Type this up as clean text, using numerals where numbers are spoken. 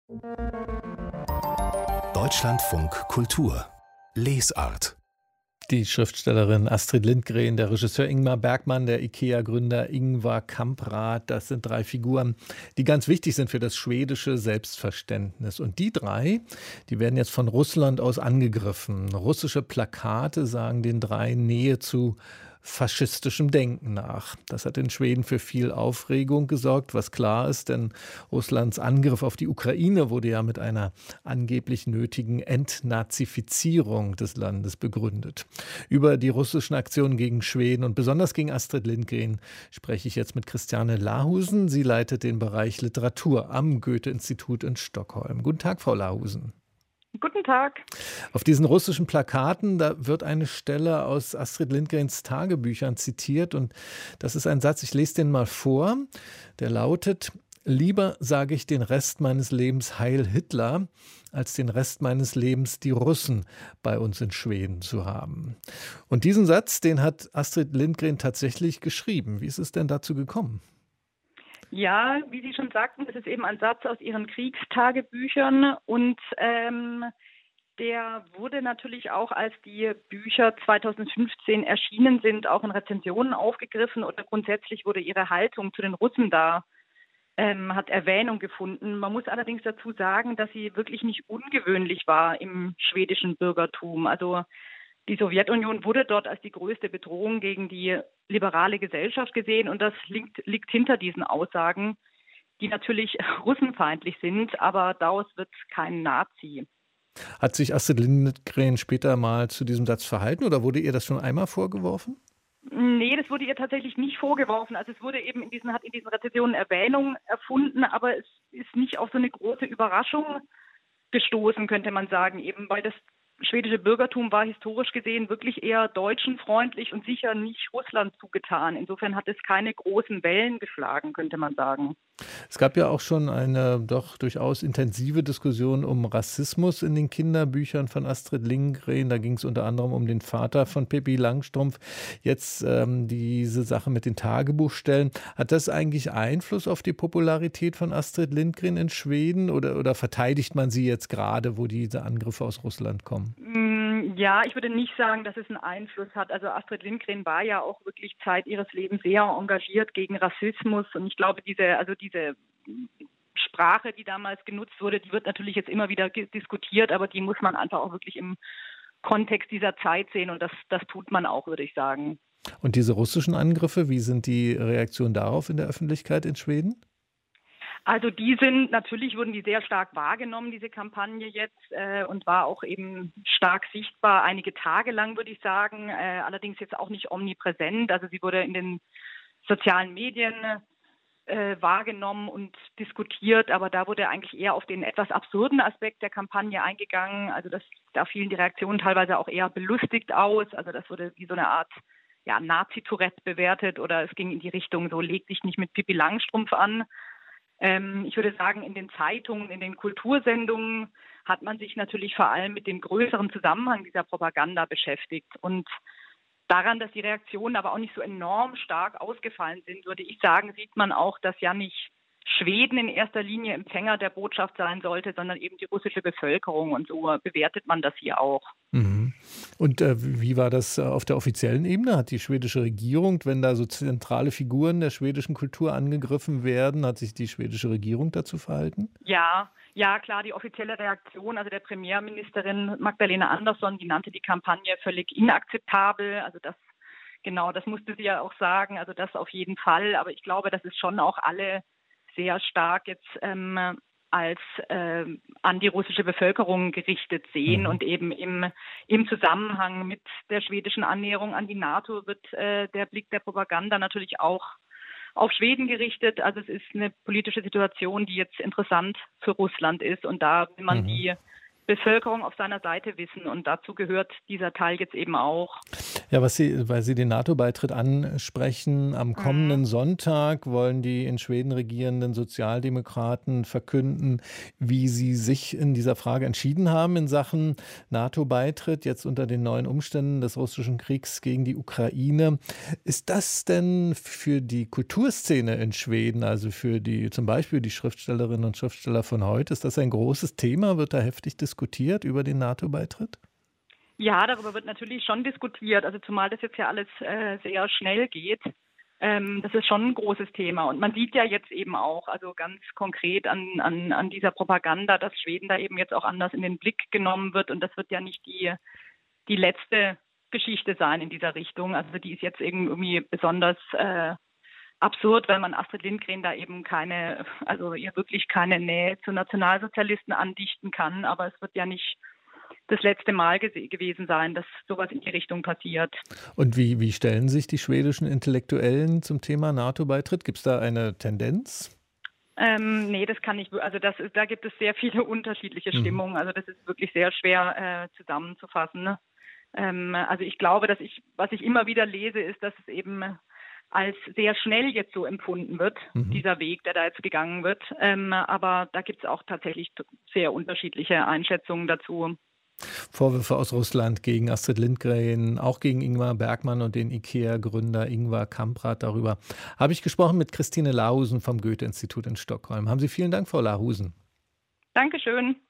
Deutschlandfunk Kultur Lesart. Die Schriftstellerin Astrid Lindgren, der Regisseur Ingmar Bergman, der IKEA-Gründer Ingvar Kamprad, das sind drei Figuren, die ganz wichtig sind für das schwedische Selbstverständnis. Und die drei, die werden jetzt von Russland aus angegriffen. Russische Plakate sagen den drei Nähe zu faschistischem Denken nach. Das hat in Schweden für viel Aufregung gesorgt, was klar ist, denn Russlands Angriff auf die Ukraine wurde ja mit einer angeblich nötigen Entnazifizierung des Landes begründet. Über die russischen Aktionen gegen Schweden und besonders gegen Astrid Lindgren spreche ich jetzt mit Christiane Lahusen. Sie leitet den Bereich Literatur am Goethe-Institut in Stockholm. Guten Tag, Frau Lahusen. Guten Tag. Auf diesen russischen Plakaten, da wird eine Stelle aus Astrid Lindgrens Tagebüchern zitiert und das ist ein Satz, ich lese den mal vor, der lautet: Lieber sage ich den Rest meines Lebens Heil Hitler, als den Rest meines Lebens die Russen bei uns in Schweden zu haben. Und diesen Satz, den hat Astrid Lindgren tatsächlich geschrieben. Wie ist es denn dazu gekommen? Ja, wie Sie schon sagten, das ist eben ein Satz aus Ihren Kriegstagebüchern und der wurde natürlich auch, als die Bücher 2015 erschienen sind, auch in Rezensionen aufgegriffen oder grundsätzlich wurde ihre Haltung zu den Russen da hat Erwähnung gefunden. Man muss allerdings dazu sagen, dass sie wirklich nicht ungewöhnlich war im schwedischen Bürgertum. Also die Sowjetunion wurde dort als die größte Bedrohung gegen die liberale Gesellschaft gesehen und das liegt hinter diesen Aussagen, die natürlich russenfeindlich sind, aber daraus wird kein Nazi. Hat sich Astrid Lindgren später mal zu diesem Satz verhalten oder wurde ihr das schon einmal vorgeworfen? Nee, das wurde ihr tatsächlich nicht vorgeworfen. Also es wurde eben hat in diesen Rezensionen Erwähnung erfunden, aber es ist nicht auf so eine große Überraschung gestoßen, könnte man sagen, eben weil das schwedische Bürgertum war historisch gesehen wirklich eher deutschenfreundlich und sicher nicht Russland zugetan. Insofern hat es keine großen Wellen geschlagen, könnte man sagen. Es gab ja auch schon eine doch durchaus intensive Diskussion um Rassismus in den Kinderbüchern von Astrid Lindgren. Da ging es unter anderem um den Vater von Pippi Langstrumpf. Jetzt diese Sache mit den Tagebuchstellen. Hat das eigentlich Einfluss auf die Popularität von Astrid Lindgren in Schweden oder verteidigt man sie jetzt gerade, wo diese Angriffe aus Russland kommen? Ja, ich würde nicht sagen, dass es einen Einfluss hat. Also Astrid Lindgren war ja auch wirklich Zeit ihres Lebens sehr engagiert gegen Rassismus und ich glaube, diese Sprache, die damals genutzt wurde, die wird natürlich jetzt immer wieder diskutiert, aber die muss man einfach auch wirklich im Kontext dieser Zeit sehen und das tut man auch, würde ich sagen. Und diese russischen Angriffe, wie sind die Reaktionen darauf in der Öffentlichkeit in Schweden? Also wurden die sehr stark wahrgenommen, diese Kampagne jetzt, und war auch eben stark sichtbar, einige Tage lang, würde ich sagen, allerdings jetzt auch nicht omnipräsent. Also sie wurde in den sozialen Medien wahrgenommen und diskutiert, aber da wurde eigentlich eher auf den etwas absurden Aspekt der Kampagne eingegangen. Also da fielen die Reaktionen teilweise auch eher belustigt aus. Also das wurde wie so eine Art Nazi-Tourette bewertet oder es ging in die Richtung, so leg dich nicht mit Pippi Langstrumpf an. Ich würde sagen, in den Zeitungen, in den Kultursendungen hat man sich natürlich vor allem mit dem größeren Zusammenhang dieser Propaganda beschäftigt. Und daran, dass die Reaktionen aber auch nicht so enorm stark ausgefallen sind, würde ich sagen, sieht man auch, dass ja nicht Schweden in erster Linie Empfänger der Botschaft sein sollte, sondern eben die russische Bevölkerung. Und so bewertet man das hier auch. Mhm. Und wie war das auf der offiziellen Ebene? Hat die schwedische Regierung, wenn da so zentrale Figuren der schwedischen Kultur angegriffen werden, hat sich die schwedische Regierung dazu verhalten? Ja, klar, die offizielle Reaktion, also der Premierministerin Magdalena Andersson, die nannte die Kampagne völlig inakzeptabel. Also das musste sie ja auch sagen, also das auf jeden Fall. Aber ich glaube, dass es schon auch alle sehr stark jetzt als an die russische Bevölkerung gerichtet sehen und eben im Zusammenhang mit der schwedischen Annäherung an die NATO wird der Blick der Propaganda natürlich auch auf Schweden gerichtet. Also es ist eine politische Situation, die jetzt interessant für Russland ist und da will man die Bevölkerung auf seiner Seite wissen und dazu gehört dieser Teil jetzt eben auch. Ja, weil Sie den NATO-Beitritt ansprechen, am Mhm. kommenden Sonntag wollen die in Schweden regierenden Sozialdemokraten verkünden, wie sie sich in dieser Frage entschieden haben in Sachen NATO-Beitritt, jetzt unter den neuen Umständen des russischen Kriegs gegen die Ukraine. Ist das denn für die Kulturszene in Schweden, also für die zum Beispiel die Schriftstellerinnen und Schriftsteller von heute, ist das ein großes Thema? Wird da heftig diskutiert über den NATO-Beitritt? Ja, darüber wird natürlich schon diskutiert. Also zumal das jetzt ja alles sehr schnell geht. Das ist schon ein großes Thema. Und man sieht ja jetzt eben auch, also ganz konkret an dieser Propaganda, dass Schweden da eben jetzt auch anders in den Blick genommen wird. Und das wird ja nicht die letzte Geschichte sein in dieser Richtung. Also die ist jetzt irgendwie besonders absurd, weil man Astrid Lindgren da eben also ihr wirklich keine Nähe zu Nationalsozialisten andichten kann. Aber es wird ja nicht das letzte Mal gewesen sein, dass sowas in die Richtung passiert. Und wie stellen sich die schwedischen Intellektuellen zum Thema NATO-Beitritt? Gibt es da eine Tendenz? Nee, das kann ich, also da gibt es sehr viele unterschiedliche Mhm. Stimmungen. Also das ist wirklich sehr schwer zusammenzufassen. Ne? Also ich glaube, was ich immer wieder lese, ist, dass es eben als sehr schnell jetzt so empfunden wird, Mhm. dieser Weg, der da jetzt gegangen wird. Aber da gibt es auch tatsächlich sehr unterschiedliche Einschätzungen dazu. Vorwürfe aus Russland gegen Astrid Lindgren, auch gegen Ingmar Bergman und den IKEA-Gründer Ingvar Kamprad. Darüber habe ich gesprochen mit Christine Lahusen vom Goethe-Institut in Stockholm. Haben Sie vielen Dank, Frau Lahusen. Dankeschön.